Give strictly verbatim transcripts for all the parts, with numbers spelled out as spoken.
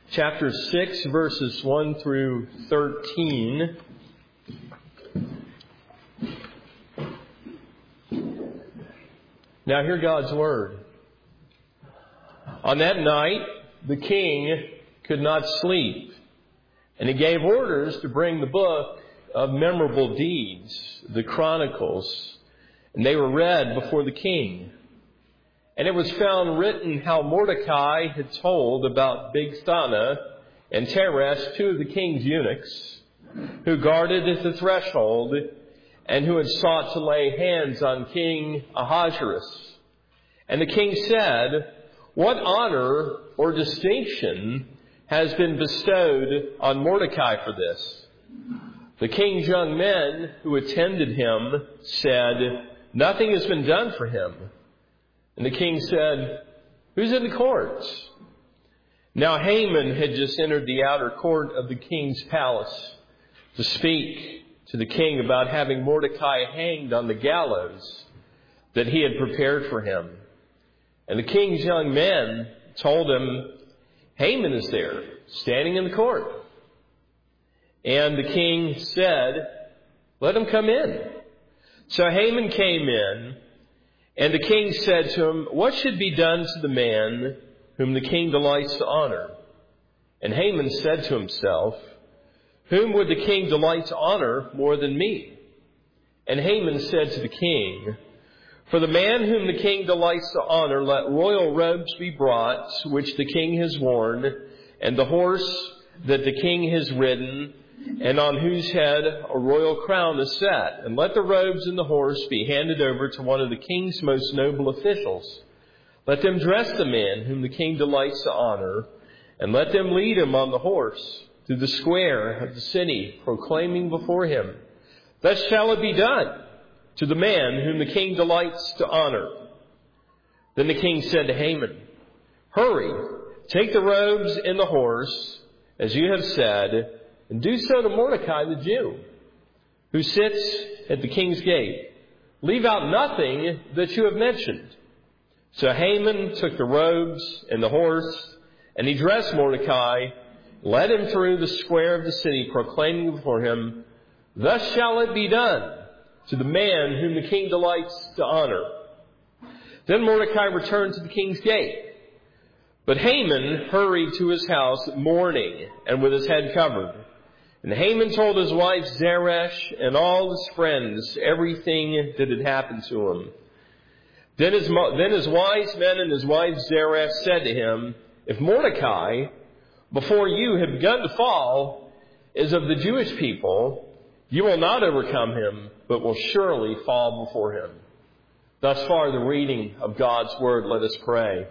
chapter six, verses one through thirteen. Now hear God's word. On that night, the king could not sleep, and he gave orders to bring the book of memorable deeds, the Chronicles, and they were read before the king. And it was found written how Mordecai had told about Bigthana and Teresh, two of the king's eunuchs, who guarded the threshold and who had sought to lay hands on King Ahasuerus. And the king said, "What honor or distinction has been bestowed on Mordecai for this?" The king's young men who attended him said, "Nothing has been done for him." And the king said, "Who's in the courts?" Now Haman had just entered the outer court of the king's palace to speak to the king about having Mordecai hanged on the gallows that he had prepared for him. And the king's young men told him, "Haman is there, standing in the court." And the king said, "Let him come in." So Haman came in, and the king said to him, "What should be done to the man whom the king delights to honor?" And Haman said to himself, "Whom would the king delight to honor more than me?" And Haman said to the king, "For the man whom the king delights to honor, let royal robes be brought, which the king has worn, and the horse that the king has ridden, and on whose head a royal crown is set. And let the robes and the horse be handed over to one of the king's most noble officials. Let them dress the man whom the king delights to honor, and let them lead him on the horse through the square of the city, proclaiming before him, 'Thus shall it be done to the man whom the king delights to honor.'" Then the king said to Haman, "Hurry, take the robes and the horse, as you have said, and do so to Mordecai the Jew, who sits at the king's gate. Leave out nothing that you have mentioned." So Haman took the robes and the horse, and he dressed Mordecai, led him through the square of the city, proclaiming before him, "Thus shall it be done to the man whom the king delights to honor." Then Mordecai returned to the king's gate. But Haman hurried to his house mourning and with his head covered. And Haman told his wife Zeresh and all his friends everything that had happened to him. Then his, then his wise men and his wife Zeresh said to him, "If Mordecai, before you have begun to fall, is of the Jewish people, you will not overcome him, but will surely fall before him." Thus far the reading of God's word. Let us pray.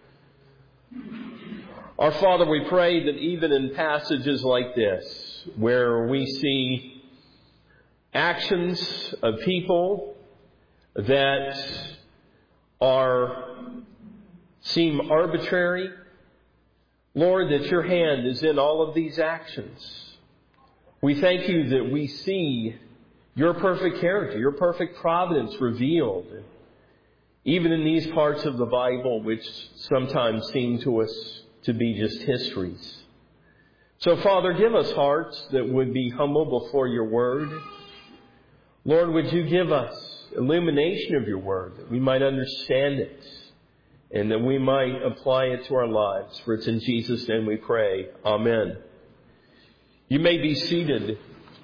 Our Father, we pray that even in passages like this, where we see actions of people that are seem arbitrary, Lord, that your hand is in all of these actions. We thank you that we see your perfect character, your perfect providence revealed, even in these parts of the Bible, which sometimes seem to us to be just histories. So, Father, give us hearts that would be humble before your word. Lord, would you give us illumination of your word, that we might understand it, and that we might apply it to our lives. For it's in Jesus' name we pray. Amen. You may be seated.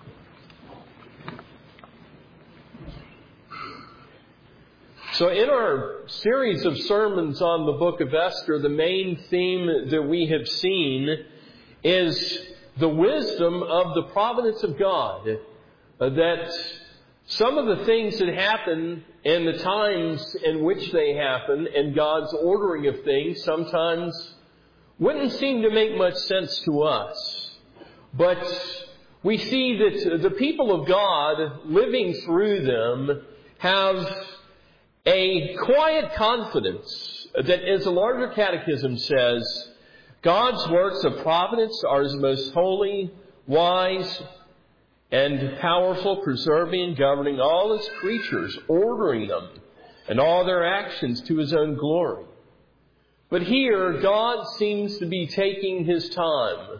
So in our series of sermons on the book of Esther, the main theme that we have seen is the wisdom of the providence of God. Uh, that some of the things that happen and the times in which they happen and God's ordering of things sometimes wouldn't seem to make much sense to us. But we see that the people of God living through them have a quiet confidence that, as the larger catechism says, God's works of providence are His most holy, wise, and powerful, preserving and governing all His creatures, ordering them and all their actions to His own glory. But here, God seems to be taking His time.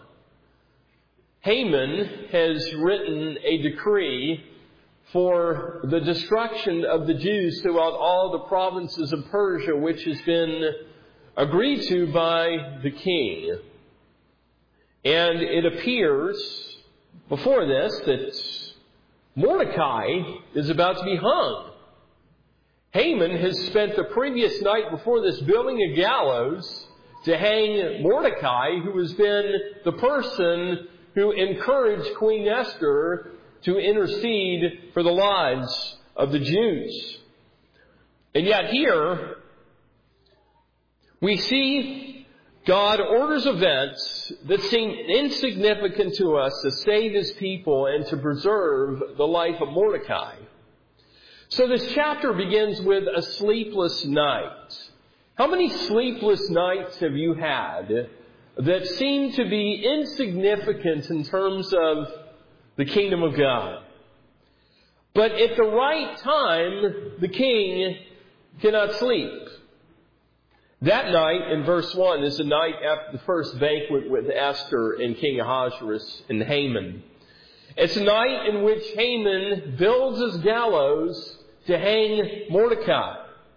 Haman has written a decree for the destruction of the Jews throughout all the provinces of Persia, which has been agreed to by the king. And it appears before this that Mordecai is about to be hung. Haman has spent the previous night before this building a gallows to hang Mordecai, who has been the person who encouraged Queen Esther to intercede for the lives of the Jews. And yet here, we see God orders events that seem insignificant to us to save His people and to preserve the life of Mordecai. So this chapter begins with a sleepless night. How many sleepless nights have you had that seem to be insignificant in terms of the kingdom of God? But at the right time, the king cannot sleep. That night, in verse one, is the night after the first banquet with Esther and King Ahasuerus and Haman. It's a night in which Haman builds his gallows to hang Mordecai.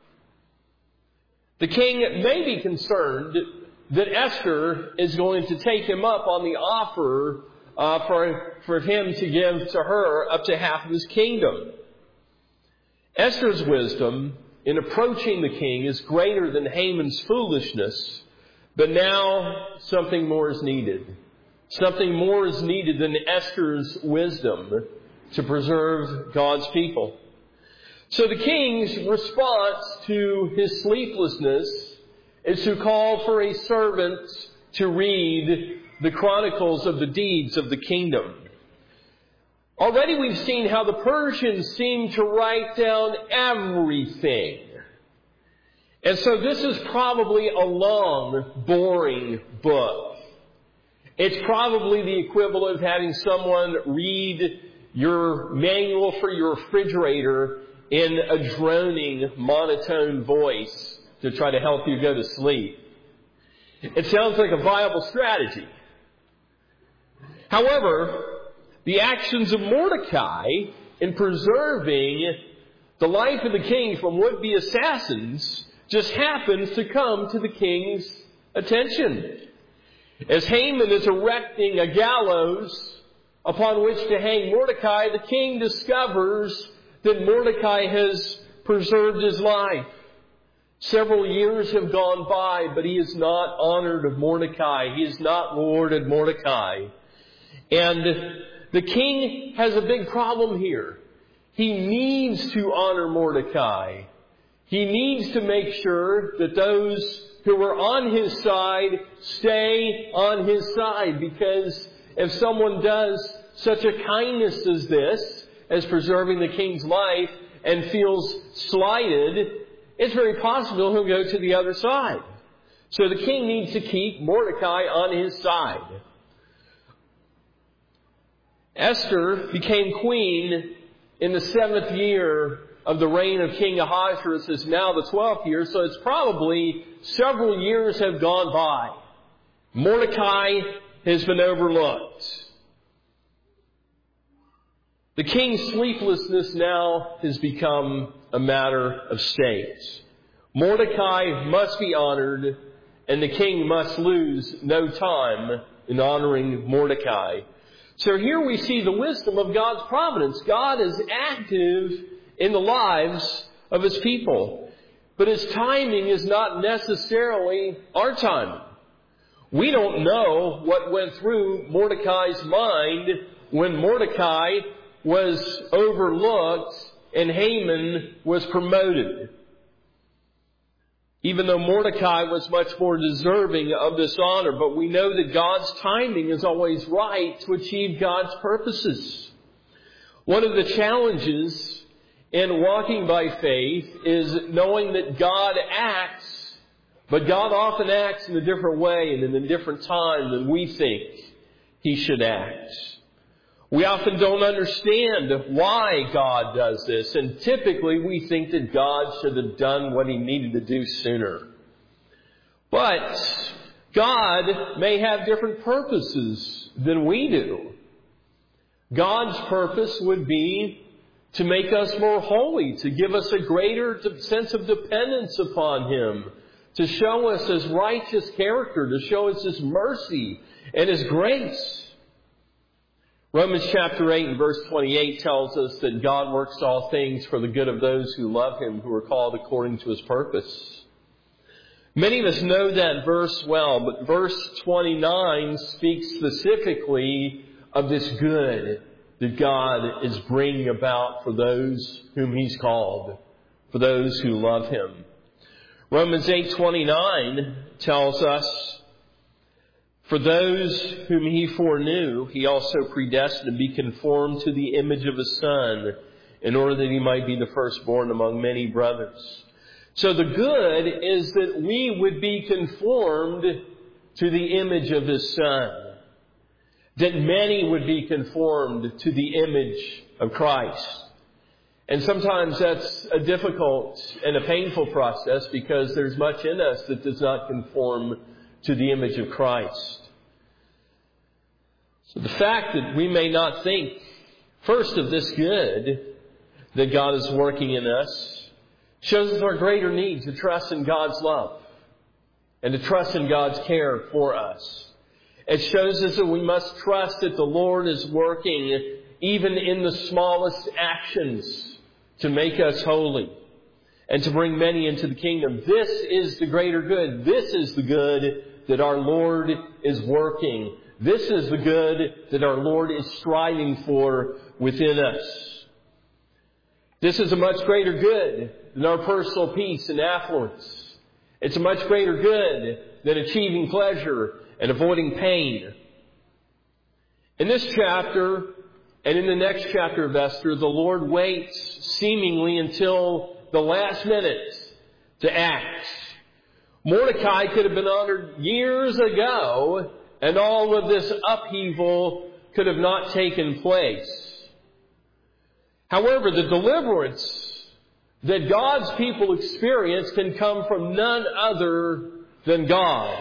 The king may be concerned that Esther is going to take him up on the offer uh, for, for him to give to her up to half of his kingdom. Esther's wisdom in approaching the king is greater than Haman's foolishness, but now something more is needed. Something more is needed than Esther's wisdom to preserve God's people. So the king's response to his sleeplessness is to call for a servant to read the chronicles of the deeds of the kingdom. Already we've seen how the Persians seem to write down everything. And so this is probably a long, boring book. It's probably the equivalent of having someone read your manual for your refrigerator in a droning, monotone voice to try to help you go to sleep. It sounds like a viable strategy. However, the actions of Mordecai in preserving the life of the king from would-be assassins just happens to come to the king's attention. As Haman is erecting a gallows upon which to hang Mordecai, the king discovers that Mordecai has preserved his life. Several years have gone by, but he is not honored Mordecai. He has not rewarded Mordecai. And the king has a big problem here. He needs to honor Mordecai. He needs to make sure that those who are on his side stay on his side, because if someone does such a kindness as this, as preserving the king's life, and feels slighted, it's very possible he'll go to the other side. So the king needs to keep Mordecai on his side. Esther became queen in the seventh year of the reign of King Ahasuerus. It's now the twelfth year, so it's probably several years have gone by. Mordecai has been overlooked. The king's sleeplessness now has become a matter of state. Mordecai must be honored, and the king must lose no time in honoring Mordecai. So here we see the wisdom of God's providence. God is active in the lives of His people. But His timing is not necessarily our timing. We don't know what went through Mordecai's mind when Mordecai was overlooked and Haman was promoted. Even though Mordecai was much more deserving of this honor, but we know that God's timing is always right to achieve God's purposes. One of the challenges in walking by faith is knowing that God acts, but God often acts in a different way and in a different time than we think He should act. We often don't understand why God does this, and typically we think that God should have done what He needed to do sooner. But God may have different purposes than we do. God's purpose would be to make us more holy, to give us a greater sense of dependence upon Him, to show us His righteous character, to show us His mercy and His grace. Romans chapter eight and verse twenty-eight tells us that God works all things for the good of those who love Him, who are called according to His purpose. Many of us know that verse well, but verse twenty-nine speaks specifically of this good that God is bringing about for those whom He's called, for those who love Him. Romans eight twenty-nine tells us, for those whom He foreknew, He also predestined to be conformed to the image of His Son, in order that He might be the firstborn among many brothers. So the good is that we would be conformed to the image of His Son, that many would be conformed to the image of Christ. And sometimes that's a difficult and a painful process because there's much in us that does not conform to the image of Christ. So the fact that we may not think first of this good that God is working in us shows us our greater need to trust in God's love and to trust in God's care for us. It shows us that we must trust that the Lord is working even in the smallest actions to make us holy and to bring many into the kingdom. This is the greater good. This is the good that our Lord is working. This is the good that our Lord is striving for within us. This is a much greater good than our personal peace and affluence. It's a much greater good than achieving pleasure and avoiding pain. In this chapter and in the next chapter of Esther, the Lord waits seemingly until the last minute to act. Mordecai could have been honored years ago, and all of this upheaval could have not taken place. However, the deliverance that God's people experience can come from none other than God.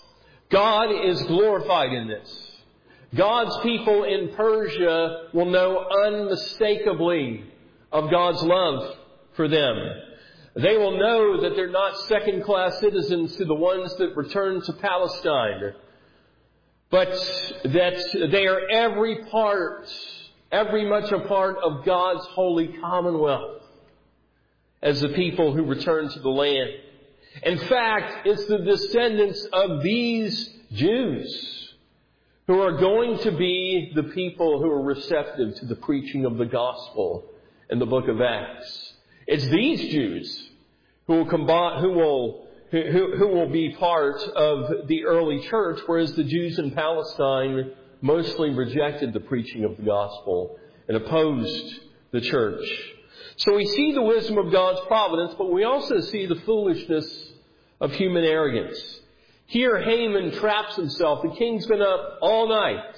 God is glorified in this. God's people in Persia will know unmistakably of God's love for them. They will know that they're not second-class citizens to the ones that return to Palestine, but that they are every part, every much a part of God's holy commonwealth as the people who return to the land. In fact, it's the descendants of these Jews who are going to be the people who are receptive to the preaching of the gospel in the book of Acts. It's these Jews who will combine, who will who, who will be part of the early church, whereas the Jews in Palestine mostly rejected the preaching of the gospel and opposed the church. So we see the wisdom of God's providence, but we also see the foolishness of human arrogance. Here Haman traps himself. The king's been up all night.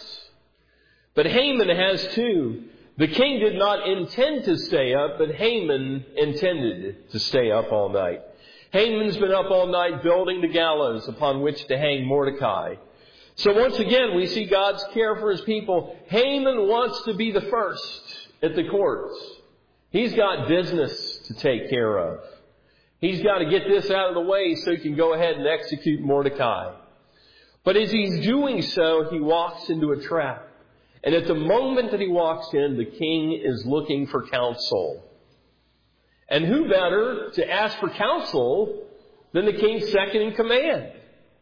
But Haman has too. The king did not intend to stay up, but Haman intended to stay up all night. Haman's been up all night building the gallows upon which to hang Mordecai. So once again, we see God's care for His people. Haman wants to be the first at the courts. He's got business to take care of. He's got to get this out of the way so he can go ahead and execute Mordecai. But as he's doing so, he walks into a trap. And at the moment that he walks in, the king is looking for counsel. And who better to ask for counsel than the king's second in command?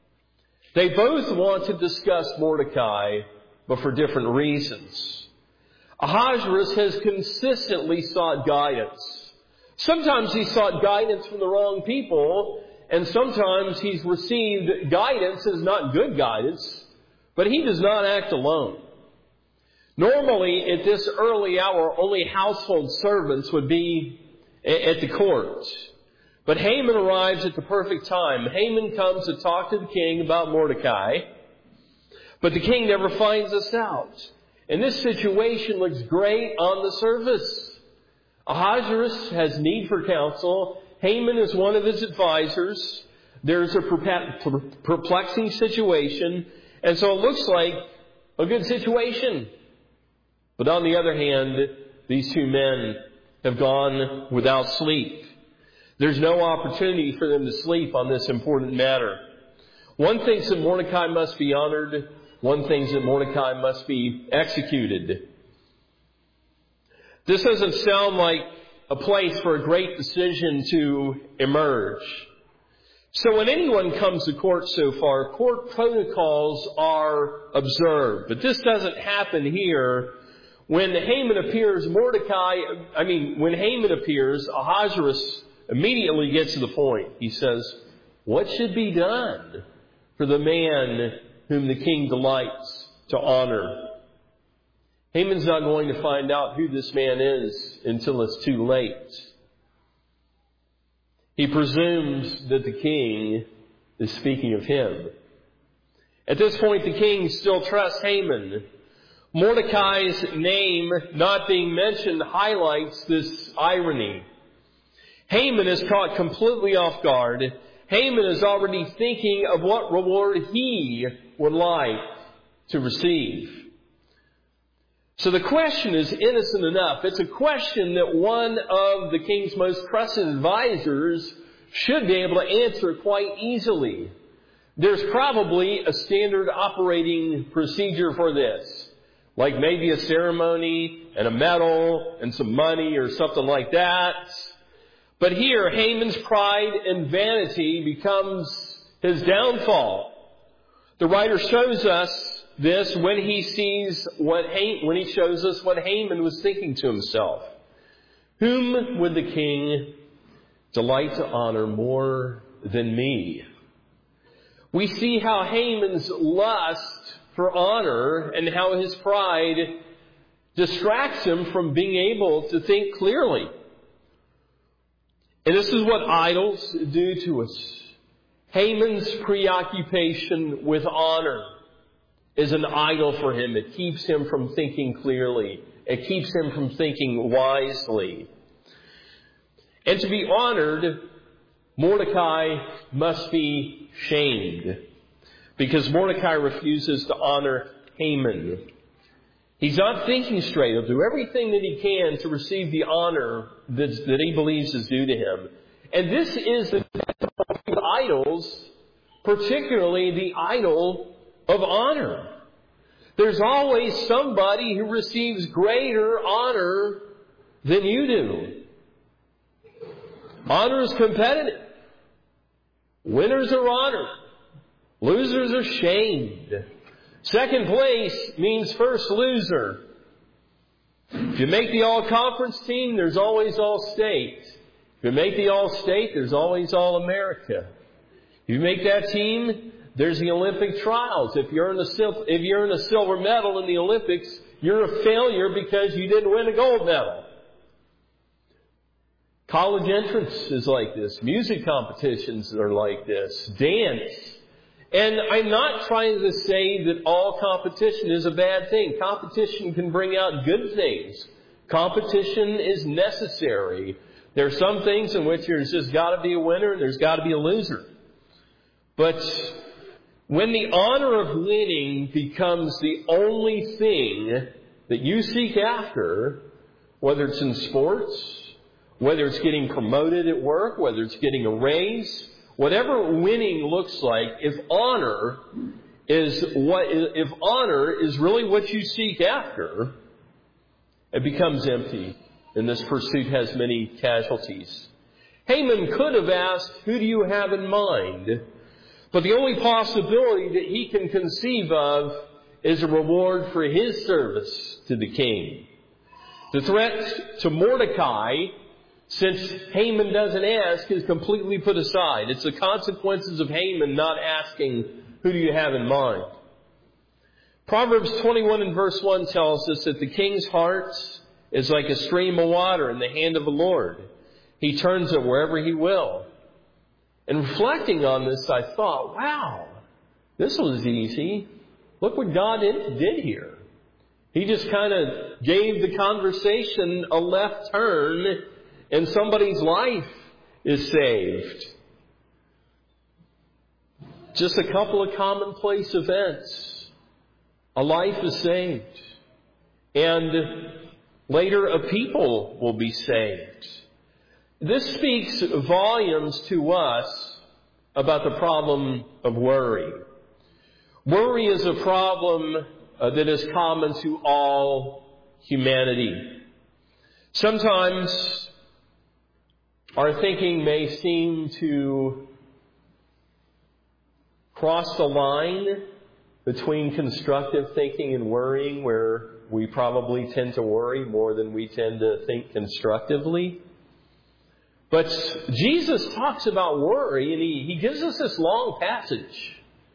They both want to discuss Mordecai, but for different reasons. Ahasuerus has consistently sought guidance. Sometimes he sought guidance from the wrong people, and sometimes he's received guidance as not good guidance, but he does not act alone. Normally, at this early hour, only household servants would be at the court. But Haman arrives at the perfect time. Haman comes to talk to the king about Mordecai, but the king never finds this out. And this situation looks great on the surface. Ahasuerus has need for counsel. Haman is one of his advisors. there's a perplexing situation, and so it looks like a good situation. But on the other hand, these two men have gone without sleep. There's no opportunity for them to sleep on this important matter. One thinks that Mordecai must be honored. One thinks that Mordecai must be executed. This doesn't sound like a place for a great decision to emerge. So when anyone comes to court so far, court protocols are observed. But this doesn't happen here. When Haman appears, Mordecai, I mean, when Haman appears, Ahasuerus immediately gets to the point. He says, what should be done for the man whom the king delights to honor? Haman's not going to find out who this man is until it's too late. He presumes that the king is speaking of him. At this point, the king still trusts Haman. Mordecai's name not being mentioned highlights this irony. Haman is caught completely off guard. Haman is already thinking of what reward he would like to receive. So the question is innocent enough. It's a question that one of the king's most trusted advisors should be able to answer quite easily. There's probably a standard operating procedure for this, like maybe a ceremony and a medal and some money or something like that. But here, Haman's pride and vanity becomes his downfall. The writer shows us this when he sees what ha- when he shows us what Haman was thinking to himself. Whom would the king delight to honor more than me? We see how Haman's lust for honor and how his pride distracts him from being able to think clearly. And this is what idols do to us. Haman's preoccupation with honor is an idol for him. It keeps him from thinking clearly. It keeps him from thinking wisely. And to be honored, Mordecai must be shamed, because Mordecai refuses to honor Haman. He's not thinking straight. He'll do everything that he can to receive the honor that, that he believes is due to him. And this is the idols, particularly the idol of honor. There's always somebody who receives greater honor than you do. Honor is competitive. Winners are honored. Losers are shamed. Second place means first loser. If you make the all-conference team, there's always all-state. If you make the all-state, there's always all-America. If you make that team, there's the Olympic trials. If you're in a sil- if you're in a silver medal in the Olympics, you're a failure because you didn't win a gold medal. College entrance is like this. Music competitions are like this. Dance. And I'm not trying to say that all competition is a bad thing. Competition can bring out good things. Competition is necessary. There are some things in which there's just got to be a winner and there's got to be a loser. But when the honor of winning becomes the only thing that you seek after, whether it's in sports, whether it's getting promoted at work, whether it's getting a raise, whatever winning looks like, if honor is what, if honor is really what you seek after, it becomes empty, and this pursuit has many casualties. Haman could have asked, "Who do you have in mind?" But the only possibility that he can conceive of is a reward for his service to the king. The threat to Mordecai, since Haman doesn't ask, is completely put aside. It's the consequences of Haman not asking, "Who do you have in mind?" Proverbs twenty-one and verse one tells us that the king's heart is like a stream of water in the hand of the Lord. He turns it wherever he will. And reflecting on this, I thought, wow, this was easy. Look what God did here. He just kind of gave the conversation a left turn, and somebody's life is saved. Just a couple of commonplace events. A life is saved. And later a people will be saved. This speaks volumes to us about the problem of worry. Worry is a problem uh, that is common to all humanity. Sometimes our thinking may seem to cross the line between constructive thinking and worrying, where we probably tend to worry more than we tend to think constructively. But Jesus talks about worry, and he, he gives us this long passage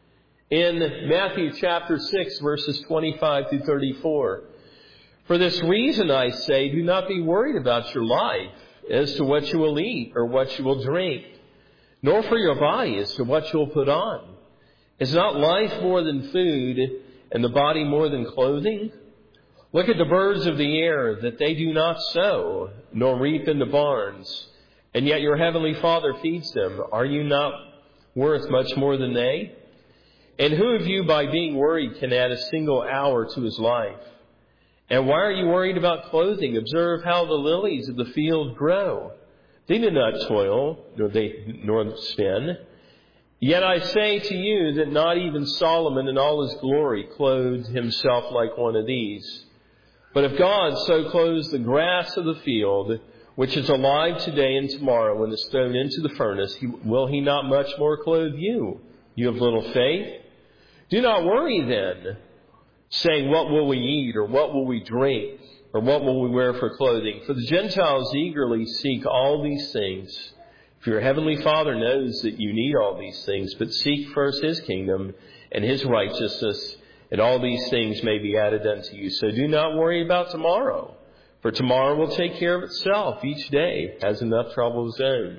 in Matthew chapter six, verses twenty-five through thirty-four. For this reason, I say, do not be worried about your life as to what you will eat or what you will drink, nor for your body as to what you will put on. Is not life more than food, and the body more than clothing? Look at the birds of the air, that they do not sow, nor reap in the barns, and yet your heavenly Father feeds them. Are you not worth much more than they? And who of you, by being worried, can add a single hour to his life? And why are you worried about clothing? Observe how the lilies of the field grow. They do not toil, nor they nor spin. Yet I say to you that not even Solomon in all his glory clothed himself like one of these. But if God so clothes the grass of the field, which is alive today and tomorrow and is thrown into the furnace, he, will he not much more clothe you, you of little faith? Do not worry then, saying, what will we eat, or what will we drink, or what will we wear for clothing? For the Gentiles eagerly seek all these things. For your heavenly Father knows that you need all these things, but seek first his kingdom and his righteousness, and all these things may be added unto you. So do not worry about tomorrow, for tomorrow will take care of itself. Each day has enough trouble of its own.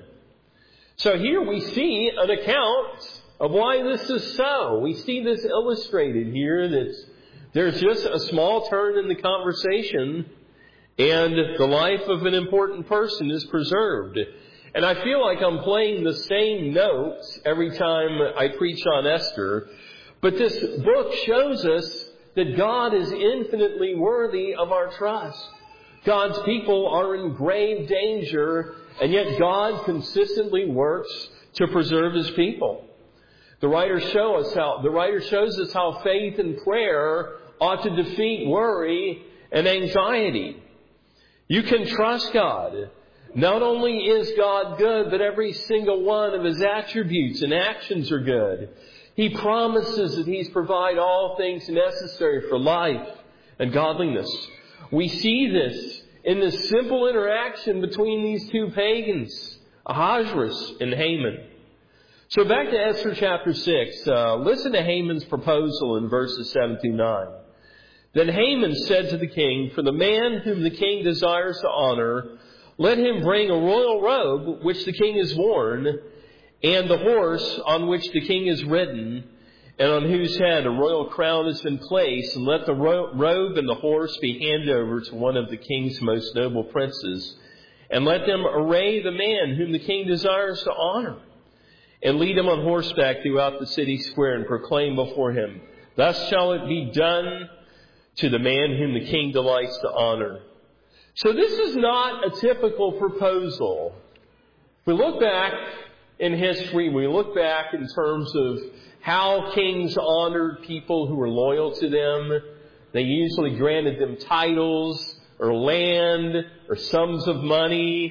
So here we see an account of why this is so. We see this illustrated here, that there's just a small turn in the conversation, and the life of an important person is preserved. And I feel like I'm playing the same notes every time I preach on Esther. But this book shows us that God is infinitely worthy of our trust. God's people are in grave danger, and yet God consistently works to preserve his people. The writer show us how the writer shows us how faith and prayer ought to defeat worry and anxiety. You can trust God. Not only is God good, but every single one of his attributes and actions are good. He promises that he's provide all things necessary for life and godliness. We see this in the simple interaction between these two pagans, Ahasuerus and Haman. So back to Esther chapter six. Uh, listen to Haman's proposal in verses seven through nine. Then Haman said to the king, for the man whom the king desires to honor, let him bring a royal robe which the king has worn, and the horse on which the king is ridden, and on whose head a royal crown has been placed, and let the ro- robe and the horse be handed over to one of the king's most noble princes, and let them array the man whom the king desires to honor, and lead him on horseback throughout the city square, and proclaim before him, thus shall it be done to the man whom the king delights to honor. So this is not a typical proposal. We look back in history, we look back in terms of how kings honored people who were loyal to them. They usually granted them titles or land or sums of money.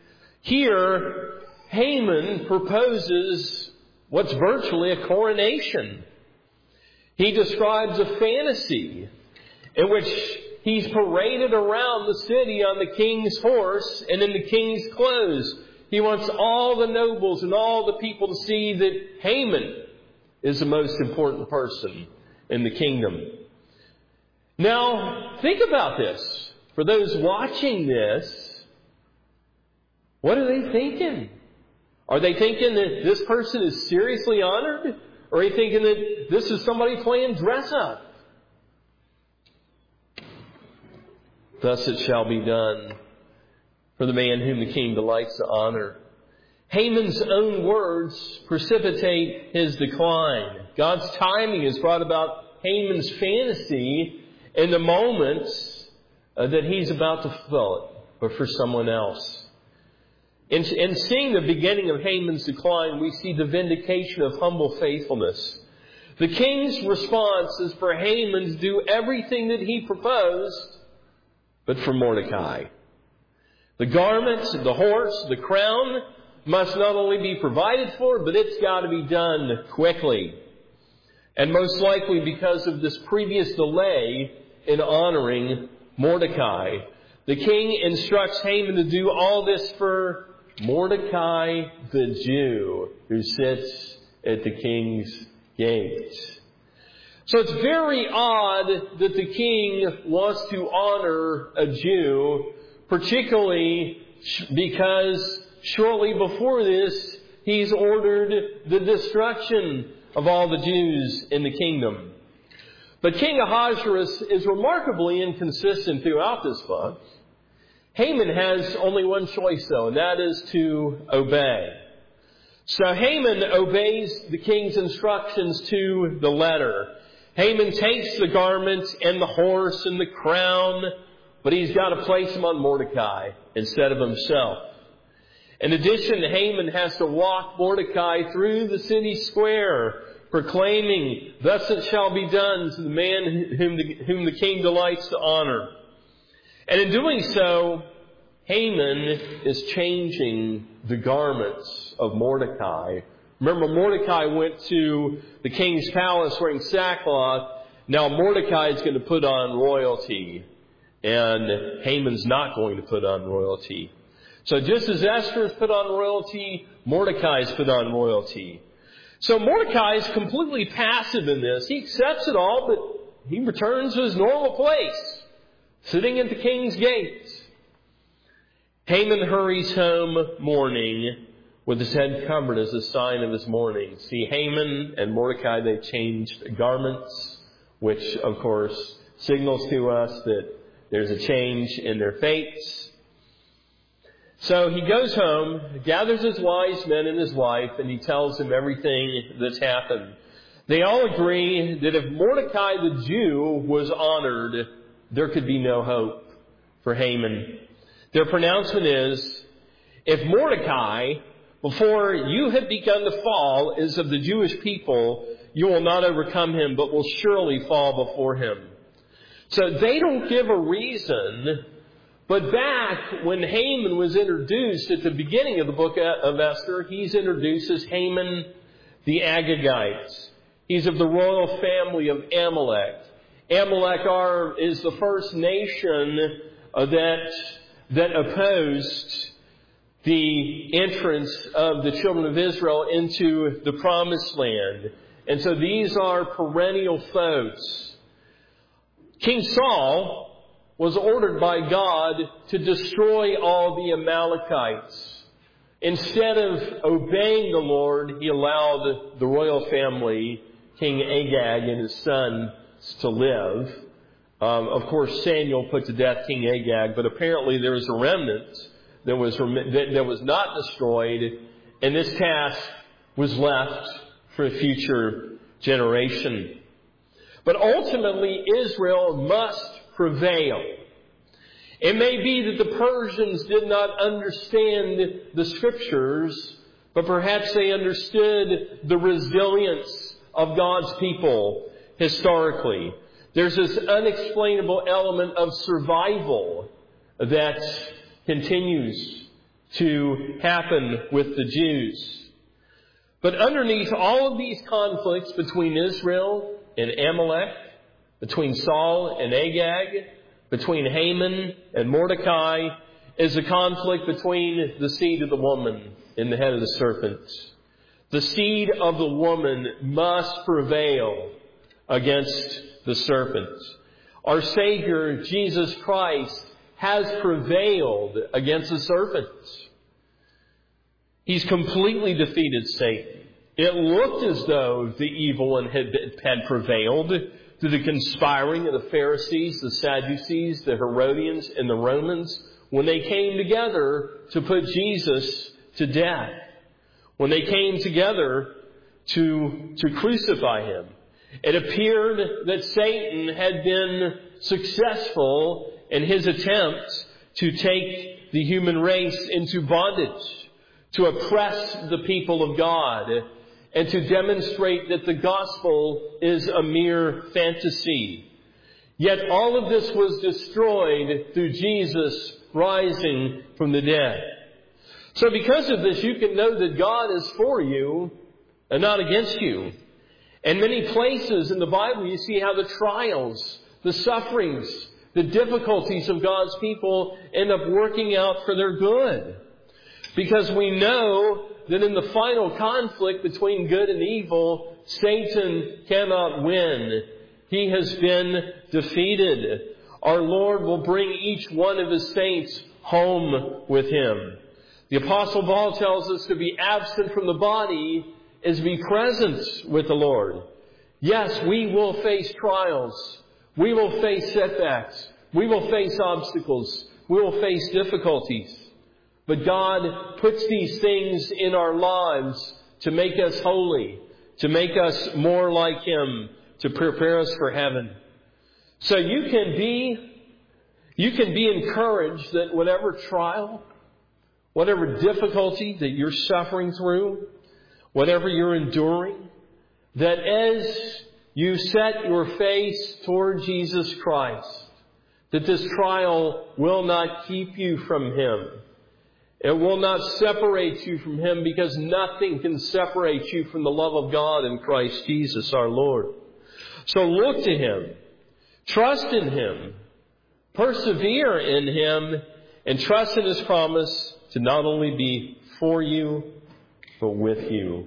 Here, Haman proposes what's virtually a coronation. He describes a fantasy in which he's paraded around the city on the king's horse and in the king's clothes. He wants all the nobles and all the people to see that Haman is the most important person in the kingdom. Now, think about this. For those watching this, what are they thinking? Are they thinking that this person is seriously honored? Or are they thinking that this is somebody playing dress up? Thus it shall be done for the man whom the king delights to honor. Haman's own words precipitate his decline. God's timing has brought about Haman's fantasy in the moments uh, that he's about to fulfill it, but for someone else. In, in seeing the beginning of Haman's decline, we see the vindication of humble faithfulness. The king's response is for Haman to do everything that he proposed, but for Mordecai. The garments, the horse, the crown must not only be provided for, but it's got to be done quickly. And most likely because of this previous delay in honoring Mordecai. The king instructs Haman to do all this for Mordecai the Jew, who sits at the king's gate. So it's very odd that the king wants to honor a Jew, particularly because shortly before this, he's ordered the destruction of all the Jews in the kingdom. But King Ahasuerus is remarkably inconsistent throughout this book. Haman has only one choice, though, and that is to obey. So Haman obeys the king's instructions to the letter. Haman takes the garments and the horse and the crown, but he's got to place them on Mordecai instead of himself. In addition, Haman has to walk Mordecai through the city square, proclaiming, "Thus it shall be done to the man whom the, whom the king delights to honor." And in doing so, Haman is changing the garments of Mordecai. Remember, Mordecai went to the king's palace wearing sackcloth. Now Mordecai is going to put on royalty, and Haman's not going to put on royalty. So just as Esther has put on royalty, Mordecai has put on royalty. So Mordecai is completely passive in this. He accepts it all, but he returns to his normal place, sitting at the king's gate. Haman hurries home mourning, with his head covered as a sign of his mourning. See, Haman and Mordecai, they changed garments, which, of course, signals to us that there's a change in their fates. So he goes home, gathers his wise men and his wife, and he tells them everything that's happened. They all agree that if Mordecai the Jew was honored, there could be no hope for Haman. Their pronouncement is, if Mordecai, before you have begun to fall, is of the Jewish people, you will not overcome him, but will surely fall before him. So they don't give a reason. But back when Haman was introduced at the beginning of the book of Esther, he's introduced as Haman the Agagite. He's of the royal family of Amalek. Amalek are, is the first nation uh, that, that opposed the entrance of the children of Israel into the Promised Land. And so these are perennial foes. King Saul was ordered by God to destroy all the Amalekites. Instead of obeying the Lord, he allowed the royal family, King Agag and his sons, to live. Um, of course, Samuel put to death King Agag, but apparently there was a remnant that was that, that was not destroyed, and this task was left for a future generation. But ultimately, Israel must prevail. It may be that the Persians did not understand the Scriptures, but perhaps they understood the resilience of God's people historically. There's this unexplainable element of survival that continues to happen with the Jews. But underneath all of these conflicts between Israel and Amalek, between Saul and Agag, between Haman and Mordecai, is a conflict between the seed of the woman and the head of the serpent. The seed of the woman must prevail against the serpent. Our Savior, Jesus Christ, has prevailed against the serpent. He's completely defeated Satan. It looked as though the evil one had, had prevailed through the conspiring of the Pharisees, the Sadducees, the Herodians, and the Romans when they came together to put Jesus to death. when they came together to, to crucify him. It appeared that Satan had been successful in his attempts to take the human race into bondage, to oppress the people of God, and to demonstrate that the gospel is a mere fantasy. Yet all of this was destroyed through Jesus rising from the dead. So because of this, you can know that God is for you and not against you. In many places in the Bible, you see how the trials, the sufferings, the difficulties of God's people end up working out for their good. Because we know that in the final conflict between good and evil, Satan cannot win. He has been defeated. Our Lord will bring each one of His saints home with Him. The Apostle Paul tells us to be absent from the body is to be present with the Lord. Yes, we will face trials. We will face setbacks. We will face obstacles. We will face difficulties. But God puts these things in our lives to make us holy, to make us more like Him, to prepare us for heaven. So you can be, you can be encouraged that whatever trial, whatever difficulty that you're suffering through, whatever you're enduring, that as you set your face toward Jesus Christ, that this trial will not keep you from Him. It will not separate you from Him, because nothing can separate you from the love of God in Christ Jesus our Lord. So look to Him. Trust in Him. Persevere in Him. And trust in His promise to not only be for you, but with you.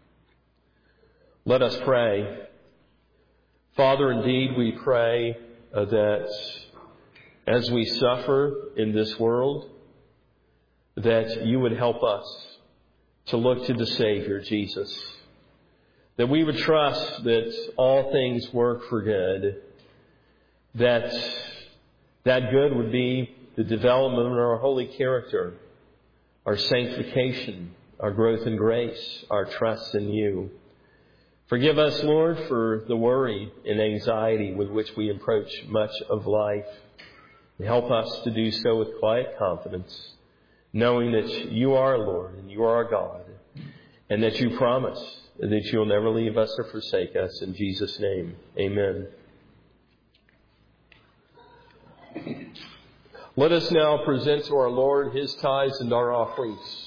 Let us pray. Father, indeed we pray uh, that as we suffer in this world, that you would help us to look to the Savior, Jesus. That we would trust that all things work for good. That that good would be the development of our holy character, our sanctification, our growth in grace, our trust in you. Forgive us, Lord, for the worry and anxiety with which we approach much of life. And help us to do so with quiet confidence, knowing that you are Lord and you are our God, and that you promise that you'll never leave us or forsake us. In Jesus' name, amen. Let us now present to our Lord His tithes and our offerings.